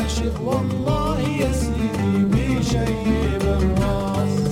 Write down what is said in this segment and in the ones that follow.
عاشق والله يا سيدي بيشيب الراس.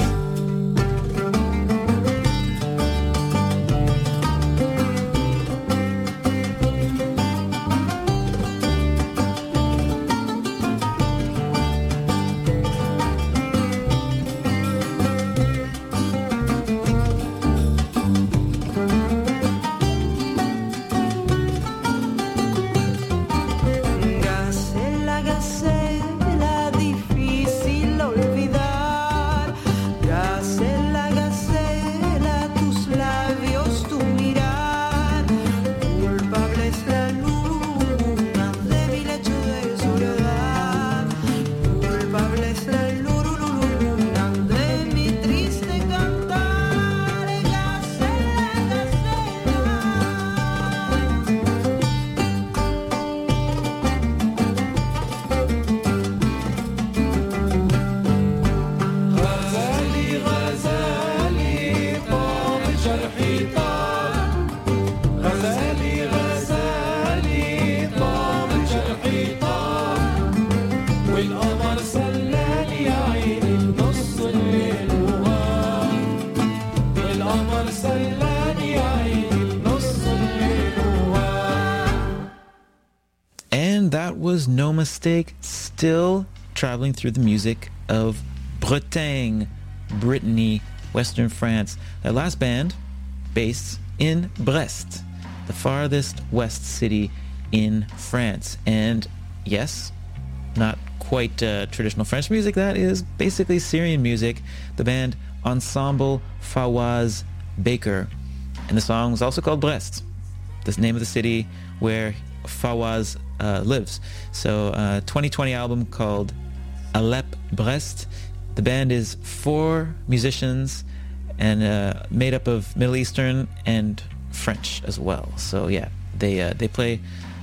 Was no mistake, still traveling through the music of Bretagne, Brittany, Western France. That last band based in Brest, the farthest west city in France. And yes, not quite traditional French music, that is basically Syrian music. The band Ensemble Fawaz Baker. And the song was also called Brest, the name of the city where Fawaz lives. So 2020 album called Alep Brest. The band is 4 musicians and made up of Middle Eastern and French as well. So yeah, they play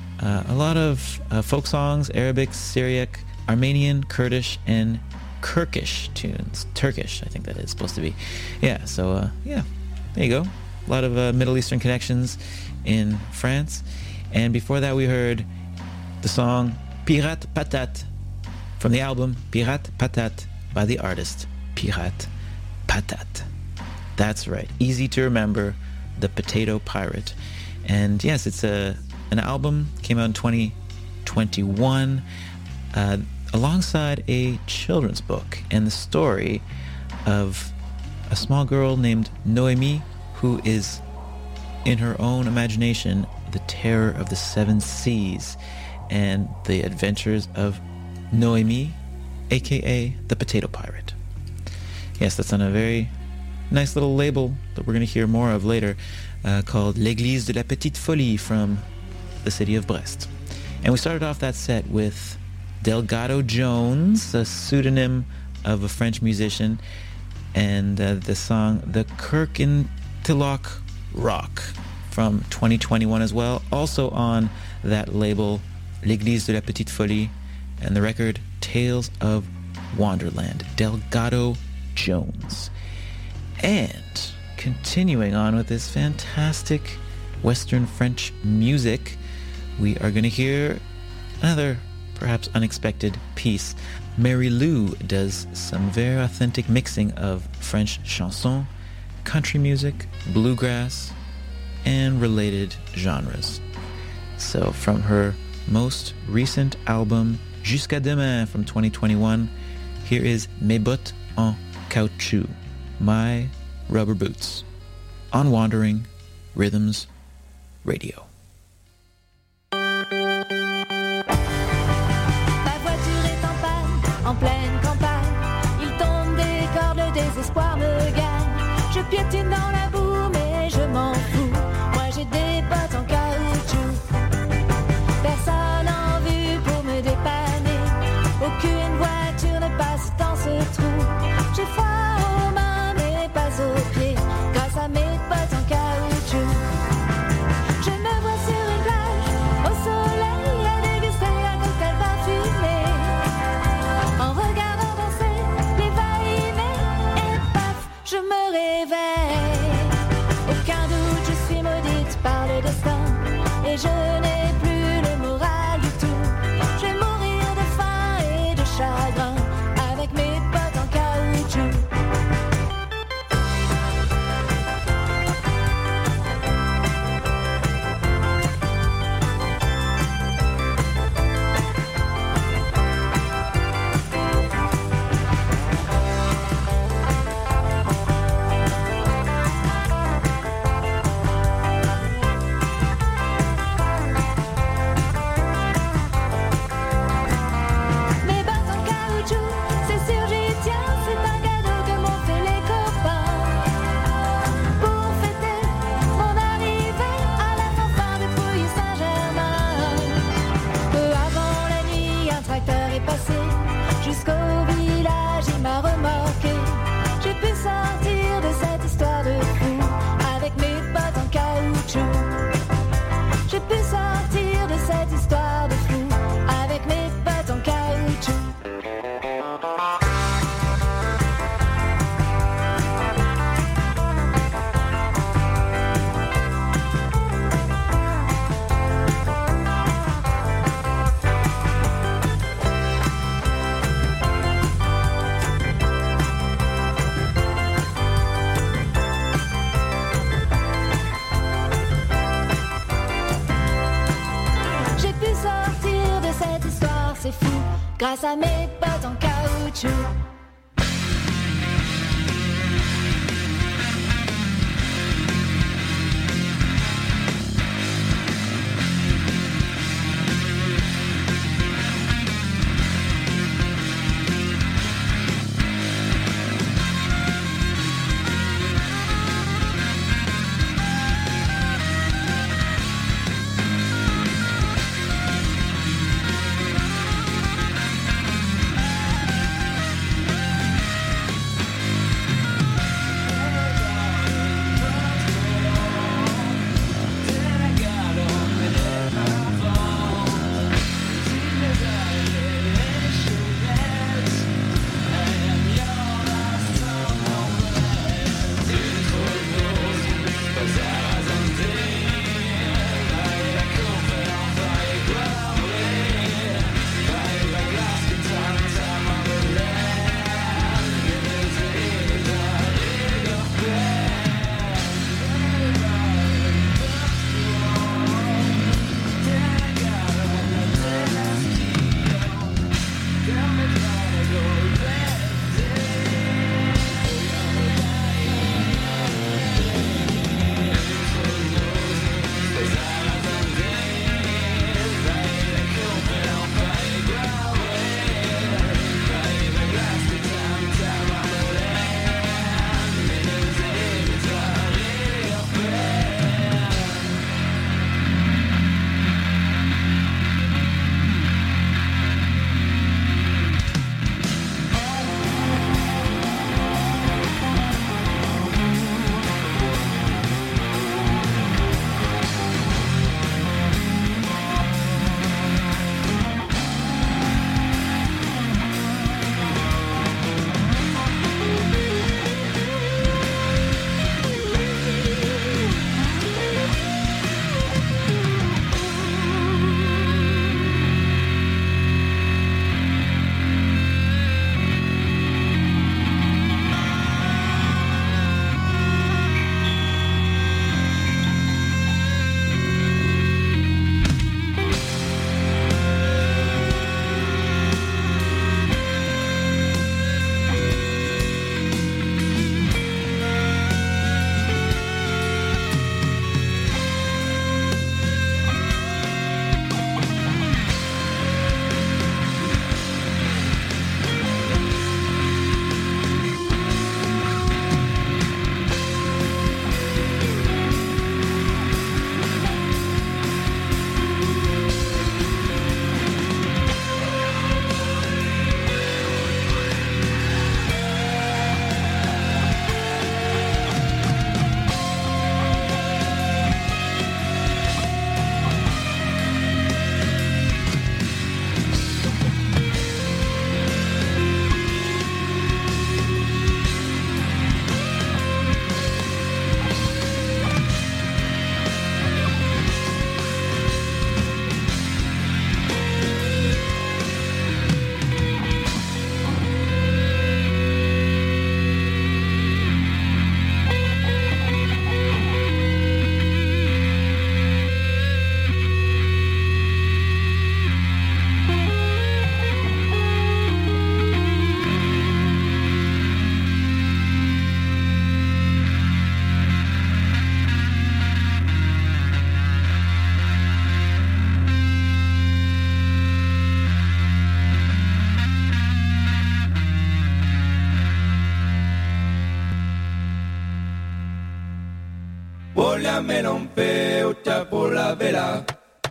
a lot of folk songs, Arabic, Syriac, Armenian, Kurdish, and Turkish tunes. Turkish, I think that is supposed to be. Yeah, so yeah, there you go. A lot of Middle Eastern connections in France. And before that we heard the song Pirate Patate from the album Pirate Patate by the artist Pirate Patate. That's right, easy to remember, the Potato Pirate. And yes, it's an album, came out in 2021 alongside a children's book and the story of a small girl named Noémie, who is in her own imagination the terror of the 7 seas, and the adventures of Noémie, aka the Potato Pirate. Yes, that's on a very nice little label that we're going to hear more of later, called L'Église de la Petite Folie from the city of Brest. And we started off that set with Delgado Jones, a pseudonym of a French musician, and the song The Kirkintilloch Rock from 2021 as well, also on that label L'Église de la Petite Folie, and the record Tales of Wonderland, Delgado Jones. And continuing on with this fantastic Western French music, we are going to hear another perhaps unexpected piece. Mary Lou does some very authentic mixing of French chanson, country music, bluegrass, and related genres. So from her most recent album Jusqu'à Demain from 2021, here is Mes bottes en caoutchouc, My Rubber Boots, on Wandering Rhythms Radio. Ma voiture est en panne, en pleine campagne. Il tombe des cordes, le désespoir me gagne. Je piétine dans la boue, mais je m'en fous. Moi j'ai des bottes en caoutchouc. Personne en vue pour me dépanner. Aucune voiture ne passe dans ce trou. J'ai froid aux mains, mais pas aux pieds, grâce à mes bottes en caoutchouc. Je me vois sur une plage, au soleil, à déguster un cocktail parfumé. En regardant danser les va-et-vient, et paf, je me réveille. grâce à mes bottes en caoutchouc. Vogliamo non peuta por la vela.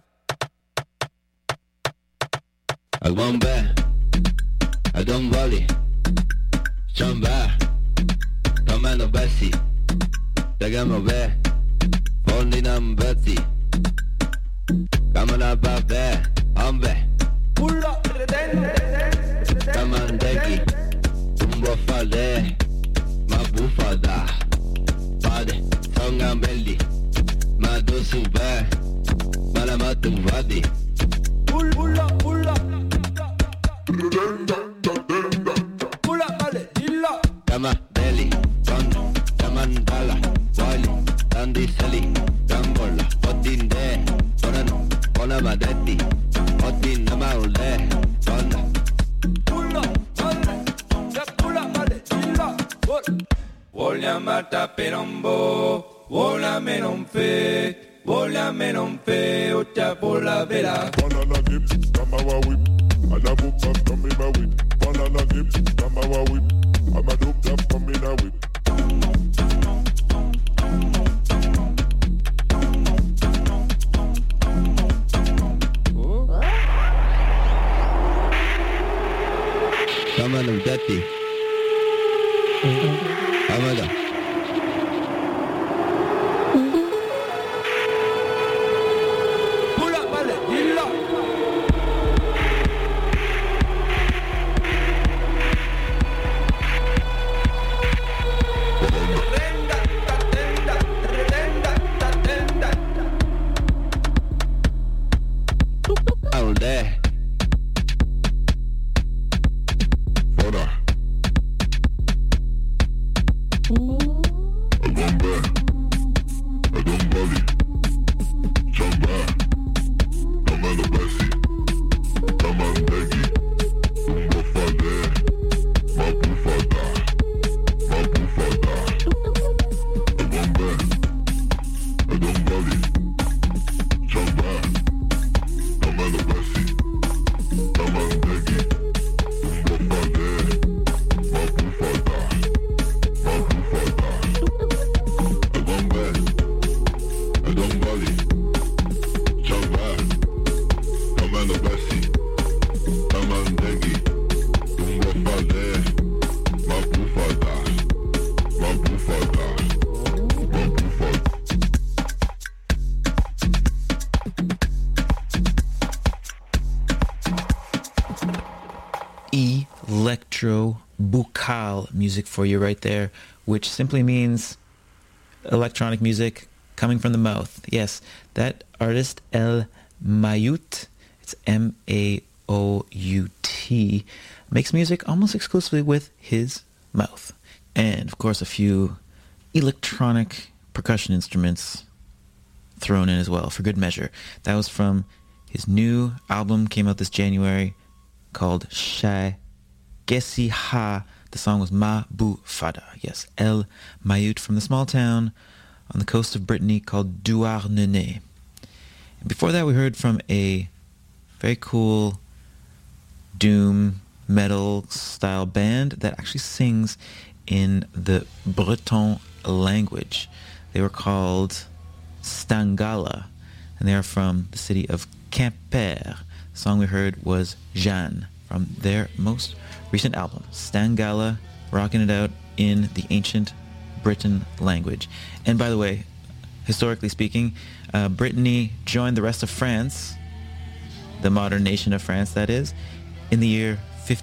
Al bombe, a Don Valley, Chamba, Tomando Bessie, Dagamo Be, Fondinam Betty, Kamana Babe, Ambe, Pulla, Kamandeki, Tumbo Fale, Mabufada, Fade, Songambelli, Madosu Be, Malamatu Vadi. pulla, pulla, pulla, vale, dilla. Kama Deli, Son, Kamandala, Wali, Dandi Sali, Gambola, Odinde, Sonano, Ona Madetti, Odin Namaule, Sonda, Mata perombo, vola me non fe, uta pola vela. Banana dip, kamawa whip, and a book up, come in a whip. Banana dip, kamawa whip, I'm a dope up, come in a whip. Come on, daddy. Amada. Pull up, vale, dilla. Out there. Electro-buccal music for you right there, which simply means electronic music coming from the mouth. Yes, that artist El Mayout, it's M-A-O-U-T, makes music almost exclusively with his mouth. And of course a few electronic percussion instruments thrown in as well for good measure. That was from his new album, came out this January, called Shai Gessi Ha. The song was Ma Bu Fada. Yes, El Mayout from the small town on the coast of Brittany called Douarnenez. And before that we heard from a very cool doom metal style band that actually sings in the Breton language. They were called Stangala, and they are from the city of Quimper. The song we heard was Jeanne from their most recent album, Stangala, rocking it out in the ancient Breton language. And by the way, historically speaking, Brittany joined the rest of France, the modern nation of France that is, in the year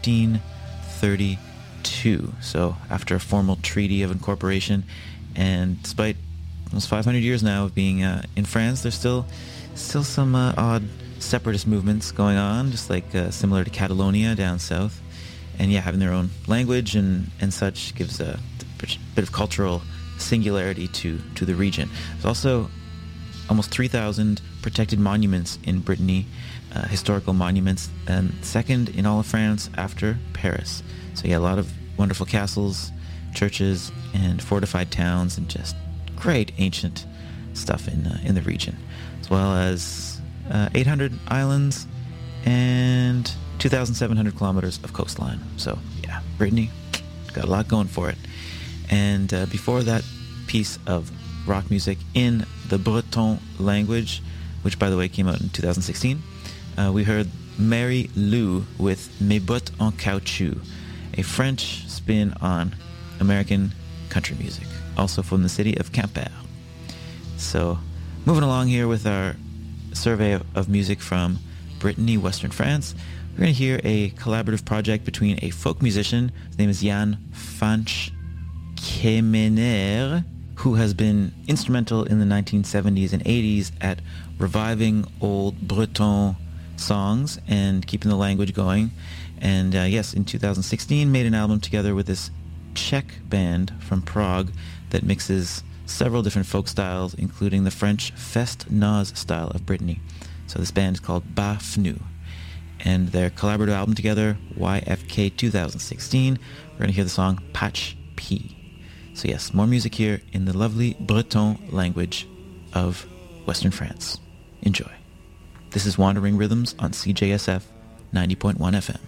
1532. So after a formal treaty of incorporation, and despite almost 500 years now of being in France, there's still some odd separatist movements going on, just like similar to Catalonia down south. And yeah, having their own language and such gives a bit of cultural singularity to the region. There's also almost 3,000 protected monuments in Brittany, historical monuments, and second in all of France after Paris. So yeah, a lot of wonderful castles, churches, and fortified towns, and just great ancient stuff in the region, as well as 800 islands and 2,700 kilometers of coastline. So yeah, Brittany got a lot going for it. And before that piece of rock music in the Breton language, which by the way came out in 2016, we heard Mary Lou with Mes Bottes en Caoutchouc, a French spin on American country music, also from the city of Quimper. So moving along here with our survey of music from Brittany, Western France, we're going to hear a collaborative project between a folk musician, his name is Jan Fanch Kemener, who has been instrumental in the 1970s and 80s at reviving old Breton songs and keeping the language going. And yes, in 2016 made an album together with this Czech band from Prague that mixes several different folk styles, including the French Fest-Noz style of Brittany. So this band is called Bafnu. And their collaborative album together, YFK 2016, we're going to hear the song Patch P. So yes, more music here in the lovely Breton language of Western France. Enjoy. This is Wandering Rhythms on CJSF 90.1 FM.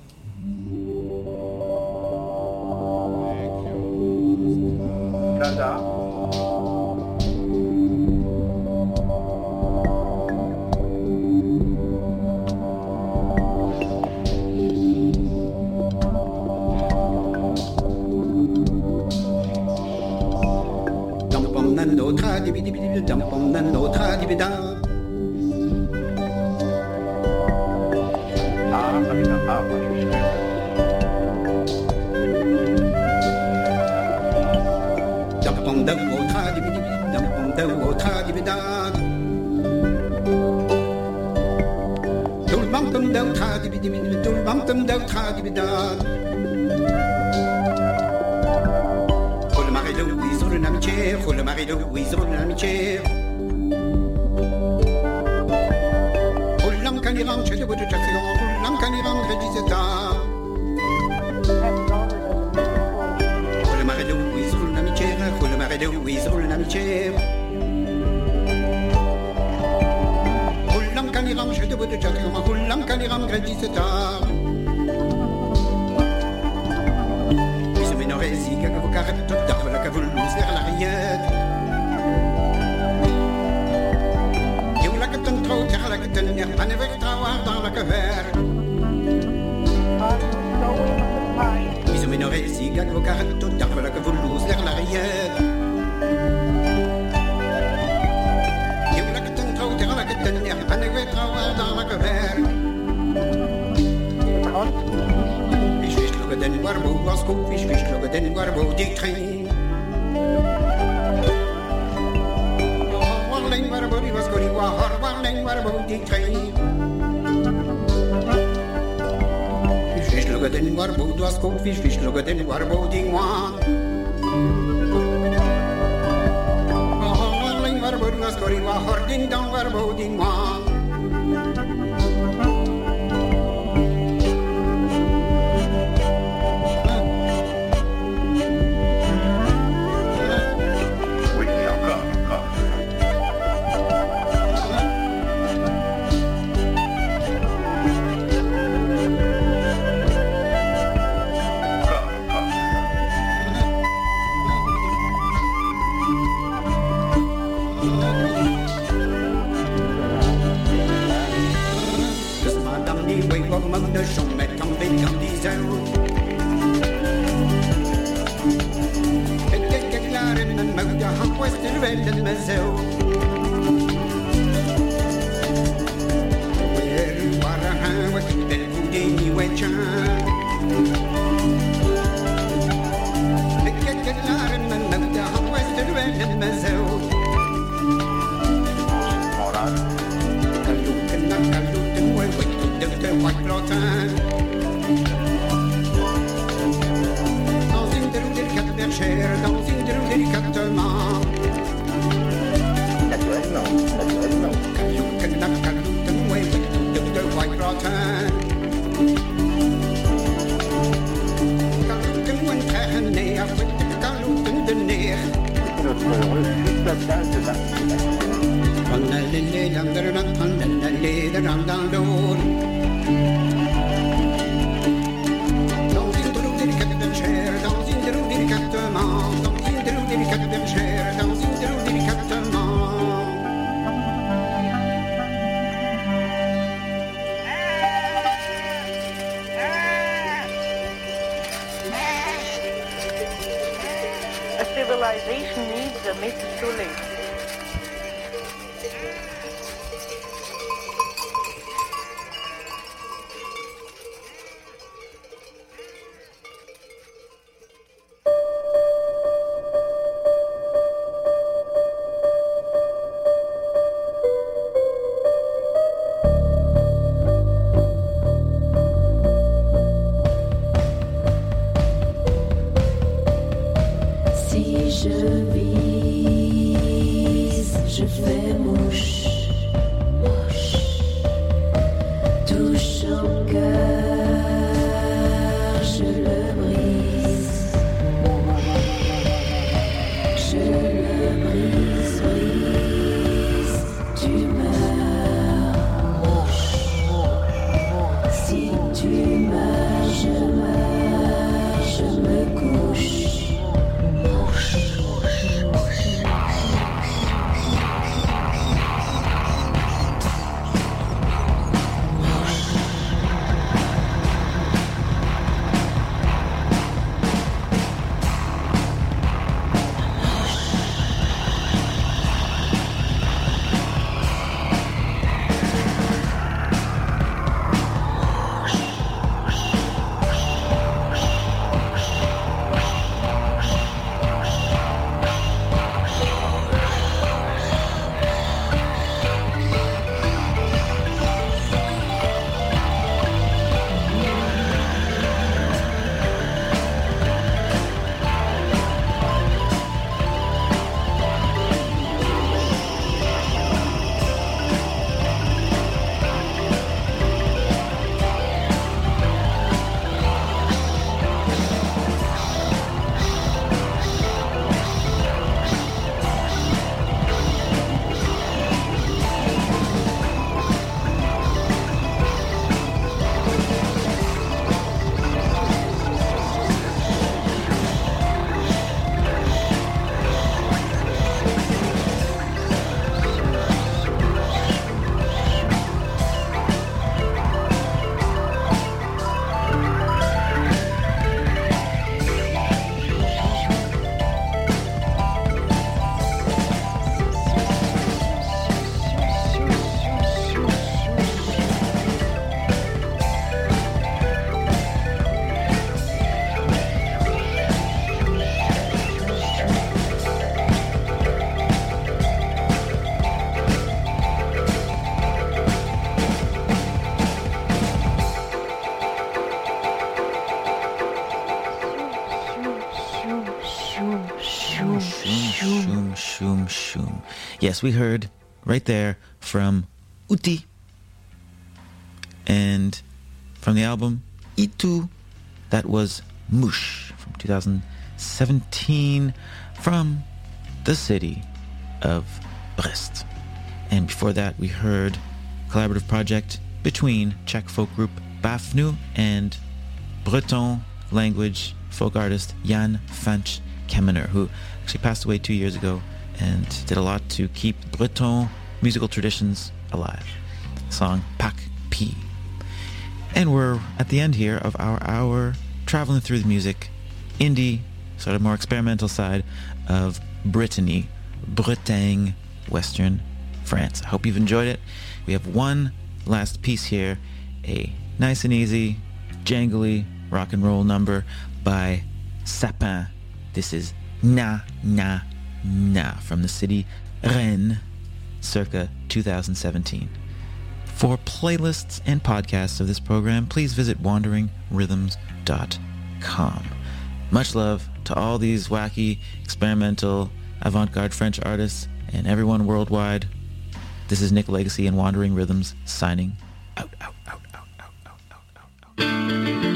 Civilization needs a myth to live. Si je vis Shum, shum, shum. Yes, we heard right there from Uti. And from the album Itu, that was Mush from 2017 from the city of Brest. And before that, we heard a collaborative project between Czech folk group Bafnu and Breton language folk artist Jan Fanch Kemener, who actually passed away 2 years ago and did a lot to keep Breton musical traditions alive. The song Pak Pi. And we're at the end here of our hour traveling through the music, indie, sort of more experimental side of Brittany, Bretagne, Western France. I hope you've enjoyed it. We have one last piece here, a nice and easy, jangly rock and roll number by Sapin. This is Na Na Na from the city Rennes, circa 2017. For playlists and podcasts of this program, please visit wanderingrhythms.com. Much love to all these wacky, experimental, avant-garde French artists and everyone worldwide. This is Nick Legacy and Wandering Rhythms signing out, out, out, out, out, out, out, out, out.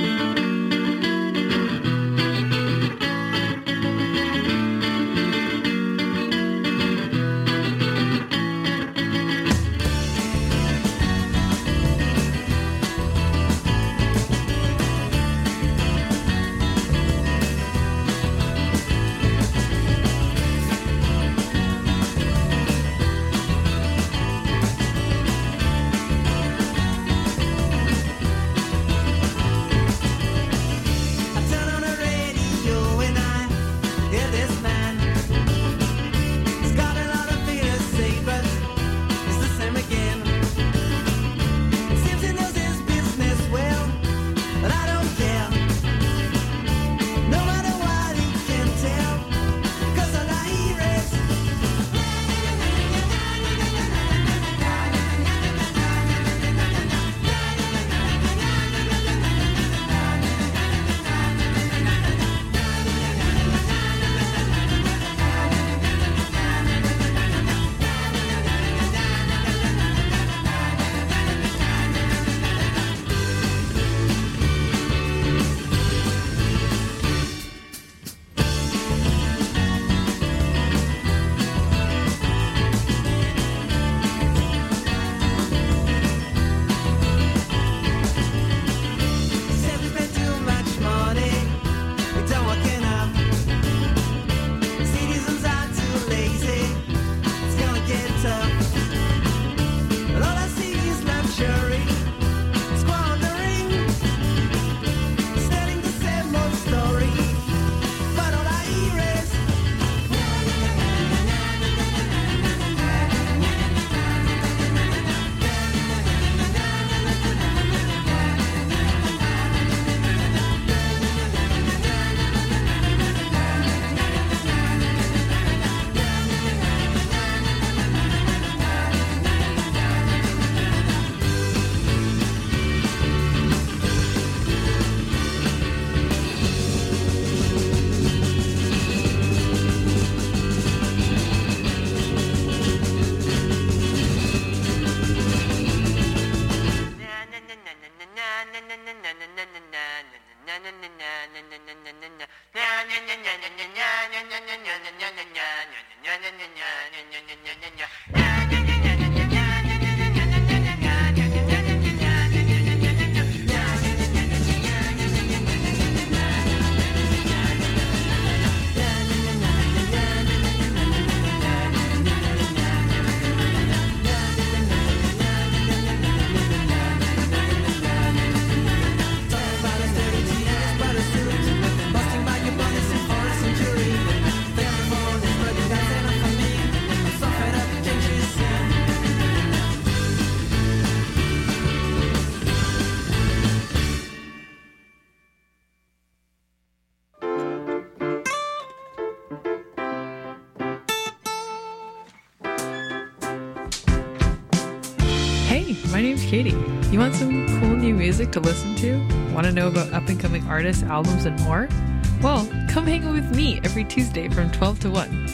My name's Katie. You want some cool new music to listen to? Want to know about up-and-coming artists, albums, and more? Well, come hang out with me every Tuesday from 12 to 1.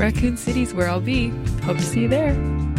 Raccoon City's where I'll be. Hope to see you there.